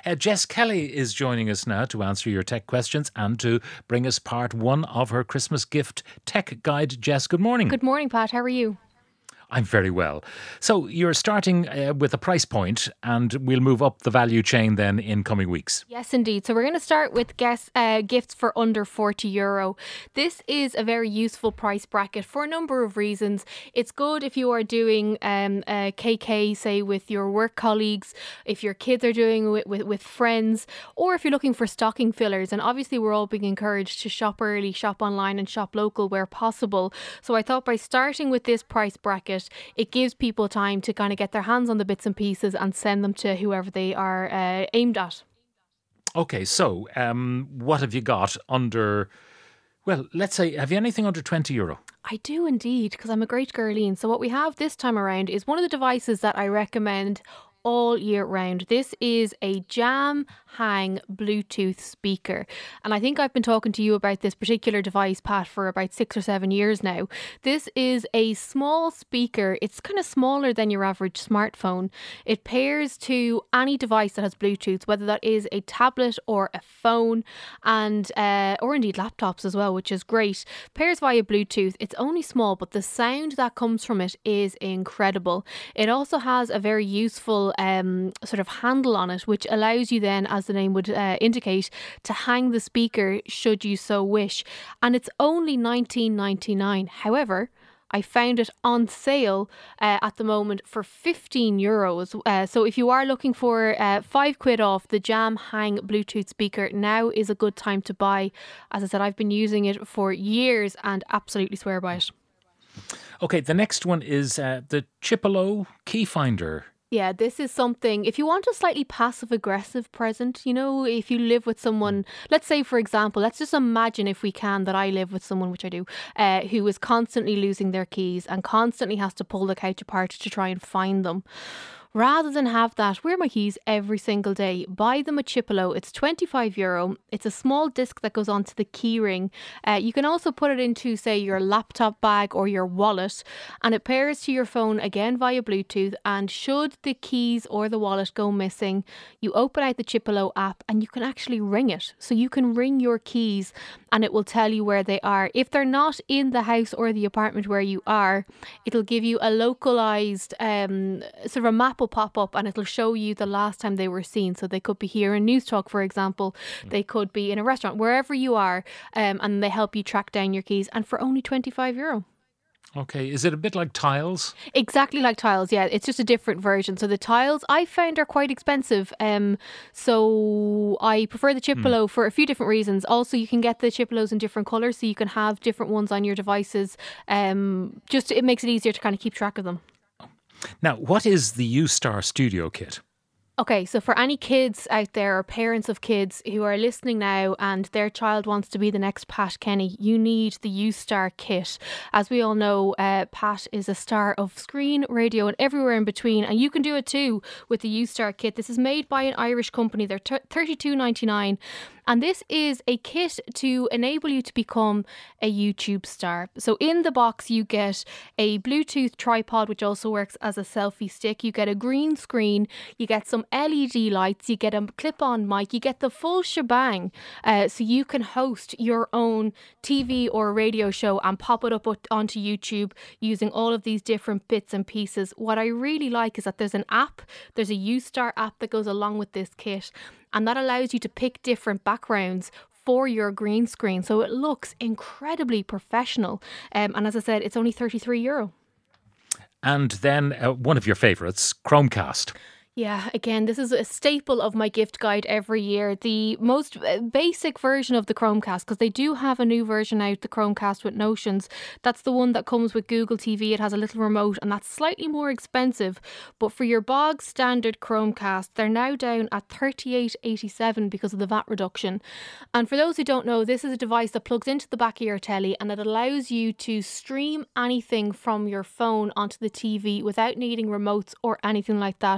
Jess Kelly is joining us now to answer your tech questions and to bring us part one of her Christmas gift tech guide. Jess, good morning. Good morning, Pat. How are you? I'm very well. So you're starting with a price point, and we'll move up the value chain then in coming weeks. Yes, indeed. So we're going to start with gifts for under €40. This is a very useful price bracket for a number of reasons. It's good if you are doing a KK, say, with your work colleagues, if your kids are doing it with friends, or if you're looking for stocking fillers. And obviously we're all being encouraged to shop early, shop online and shop local where possible. So I thought by starting with this price bracket, it gives people time to kind of get their hands on the bits and pieces and send them to whoever they are aimed at. Okay, so what have you got under, well, let's say, have you anything under €20? I do indeed, because I'm a great girline. So what we have this time around is one of the devices that I recommend all year round. This is a Jam Hang Bluetooth speaker. And I think I've been talking to you about this particular device, Pat, for about 6 or 7 years now. This is a small speaker. It's kind of smaller than your average smartphone. It pairs to any device that has Bluetooth, whether that is a tablet or a phone, and or indeed laptops as well, which is great. Pairs via Bluetooth. It's only small, but the sound that comes from it is incredible. It also has a very useful sort of handle on it, which allows you then, as the name would indicate, to hang the speaker should you so wish. And it's only $19.99. However, I found it on sale at the moment for €15. So if you are looking for £5 off the Jam Hang Bluetooth speaker, now is a good time to buy. As I said, I've been using it for years and absolutely swear by it. Okay, the next one is the Chipolo Key Finder. Yeah, this is something, if you want a slightly passive-aggressive present, you know, if you live with someone, let's say, for example, let's just imagine if we can that I live with someone, which I do, who is constantly losing their keys and constantly has to pull the couch apart to try and find them. Rather than have that, where are my keys every single day, buy them at Chipolo. It's €25. It's a small disc that goes onto the key ring. You can also put it into, say, your laptop bag or your wallet, and it pairs to your phone again via Bluetooth. And should the keys or the wallet go missing, you open out the Chipolo app and you can actually ring it. So you can ring your keys and it will tell you where they are. If they're not in the house or the apartment where you are, it'll give you a localized sort of a map will pop up and it'll show you the last time they were seen. So they could be here in News Talk, for example. They could be in a restaurant, wherever you are, and they help you track down your keys, and for only €25. Okay, is it a bit like Tiles? Exactly like Tiles, yeah. It's just a different version. So the Tiles I found are quite expensive. So I prefer the Chipolo for a few different reasons. Also, you can get the Chipolos in different colours, so you can have different ones on your devices. Just it makes it easier to kind of keep track of them. Now, what is the U-Star Studio Kit? Okay, so for any kids out there or parents of kids who are listening now and their child wants to be the next Pat Kenny, you need the U-Star kit. As we all know, Pat is a star of screen, radio and everywhere in between, and you can do it too with the U-Star kit. This is made by an Irish company. They're $32.99. And this is a kit to enable you to become a YouTube star. So in the box, you get a Bluetooth tripod, which also works as a selfie stick. You get a green screen. You get some LED lights. You get a clip-on mic. You get the full shebang. So you can host your own TV or radio show and pop it up onto YouTube using all of these different bits and pieces. What I really like is that there's an app. There's a U-Star app that goes along with this kit. And that allows you to pick different backgrounds for your green screen. So it looks incredibly professional. And as I said, it's only €33. And then one of your favourites, Chromecast. Yeah, again, this is a staple of my gift guide every year. The most basic version of the Chromecast, because they do have a new version out, the Chromecast with Notions. That's the one that comes with Google TV. It has a little remote and that's slightly more expensive. But for your bog standard Chromecast, they're now down at $38.87 because of the VAT reduction. And for those who don't know, this is a device that plugs into the back of your telly and it allows you to stream anything from your phone onto the TV without needing remotes or anything like that.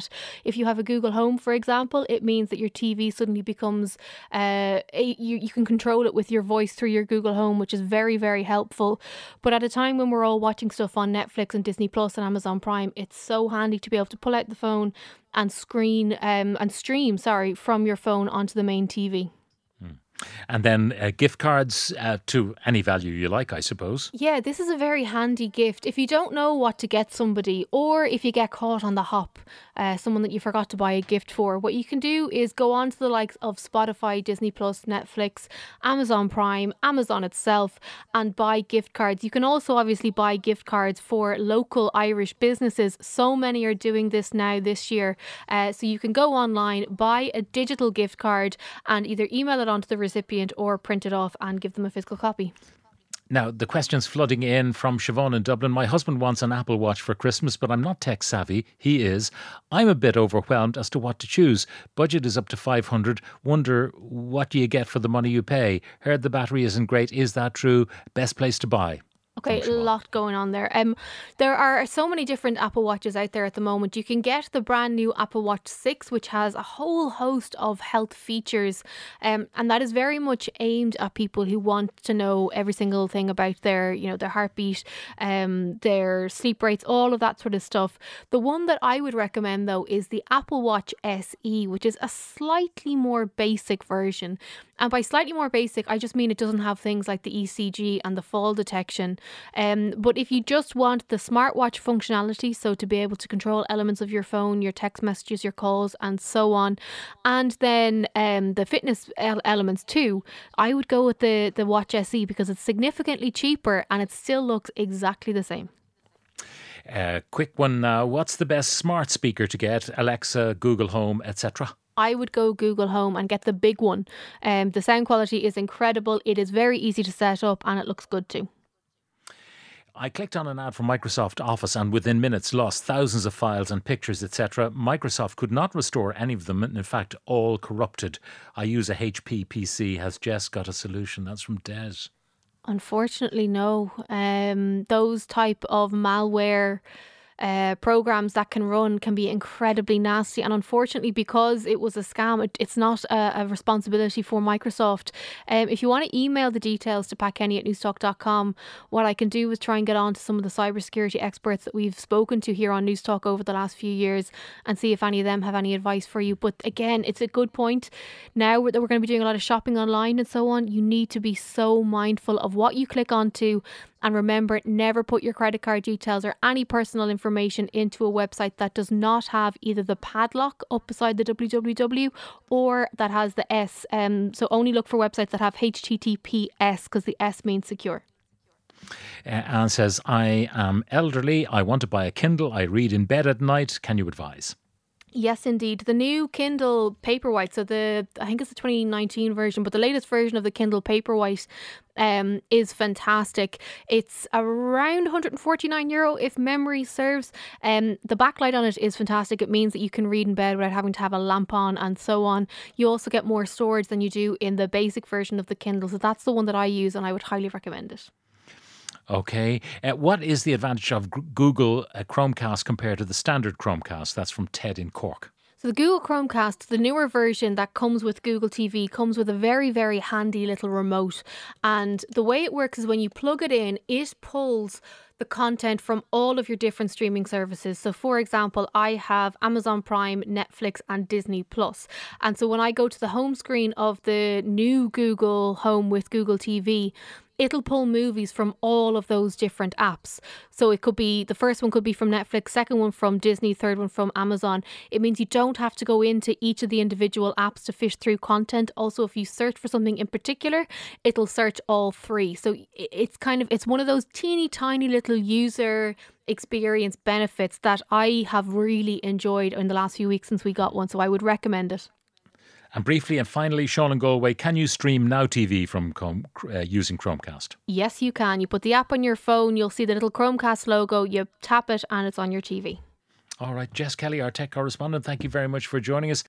If you have a Google Home, for example, it means that your TV suddenly becomes, you can control it with your voice through your Google Home, which is very, very helpful. But at a time when we're all watching stuff on Netflix and Disney Plus and Amazon Prime, it's so handy to be able to pull out the phone and stream from your phone onto the main TV. And then gift cards to any value you like, I suppose. Yeah, this is a very handy gift. If you don't know what to get somebody, or if you get caught on the hop, someone that you forgot to buy a gift for, what you can do is go on to the likes of Spotify, Disney Plus, Netflix, Amazon Prime, Amazon itself, and buy gift cards. You can also obviously buy gift cards for local Irish businesses. So many are doing this now this year. So you can go online, buy a digital gift card, and either email it onto the recipient or print it off and give them a physical copy. Now, the question's flooding in from Siobhan in Dublin. My husband wants an Apple Watch for Christmas, but I'm not tech savvy. He is. I'm a bit overwhelmed as to what to choose. Budget is up to 500. Wonder what do you get for the money you pay? Heard the battery isn't great. Is that true? Best place to buy? Okay, a lot going on there. There are so many different Apple Watches out there at the moment. You can get the brand new Apple Watch 6, which has a whole host of health features, and that is very much aimed at people who want to know every single thing about their heartbeat, their sleep rates, all of that sort of stuff. The one that I would recommend though is the Apple Watch SE, which is a slightly more basic version. And by slightly more basic, I just mean it doesn't have things like the ECG and the fall detection. But if you just want the smartwatch functionality, so to be able to control elements of your phone, your text messages, your calls, and so on, and then the fitness elements too, I would go with the Watch SE because it's significantly cheaper and it still looks exactly the same. Quick one now. What's the best smart speaker to get? Alexa, Google Home, etc.? I would go Google Home and get the big one. The sound quality is incredible. It is very easy to set up and it looks good too. I clicked on an ad for Microsoft Office and within minutes lost thousands of files and pictures, etc. Microsoft could not restore any of them, and in fact, all corrupted. I use a HP PC. Has Jess got a solution? That's from Des. Unfortunately, no. Those type of malware programs that can run can be incredibly nasty, and unfortunately, because it was a scam, it's not a responsibility for Microsoft. If you want to email the details to patkenny@newstalk.com, what I can do is try and get on to some of the cybersecurity experts that we've spoken to here on Newstalk over the last few years and see if any of them have any advice for you. But again, it's a good point. Now that we're going to be doing a lot of shopping online and so on, you need to be so mindful of what you click onto. And remember, never put your credit card details or any personal information into a website that does not have either the padlock up beside the www or that has the S. So only look for websites that have HTTPS because the S means secure. Anne says, I am elderly. I want to buy a Kindle. I read in bed at night. Can you advise? Yes, indeed. The new Kindle Paperwhite, so I think it's the 2019 version, but the latest version of the Kindle Paperwhite is fantastic. It's around €149 if memory serves. The backlight on it is fantastic. It means that you can read in bed without having to have a lamp on and so on. You also get more storage than you do in the basic version of the Kindle. So that's the one that I use and I would highly recommend it. Okay. What is the advantage of Google Chromecast compared to the standard Chromecast? That's from Ted in Cork. So the Google Chromecast, the newer version that comes with Google TV, comes with a very, very handy little remote. And the way it works is when you plug it in, it pulls the content from all of your different streaming services. So for example, I have Amazon Prime, Netflix and Disney Plus. And so when I go to the home screen of the new Google Home with Google TV, it'll pull movies from all of those different apps. So it could be, the first one could be from Netflix, second one from Disney, third one from Amazon. It means you don't have to go into each of the individual apps to fish through content. Also, if you search for something in particular, it'll search all three. So it's one of those teeny tiny little user experience benefits that I have really enjoyed in the last few weeks since we got one. So I would recommend it. And briefly and finally, Sean in Galway, can you stream Now TV from using Chromecast? Yes, you can. You put the app on your phone, you'll see the little Chromecast logo, you tap it and it's on your TV. All right, Jess Kelly, our tech correspondent, thank you very much for joining us.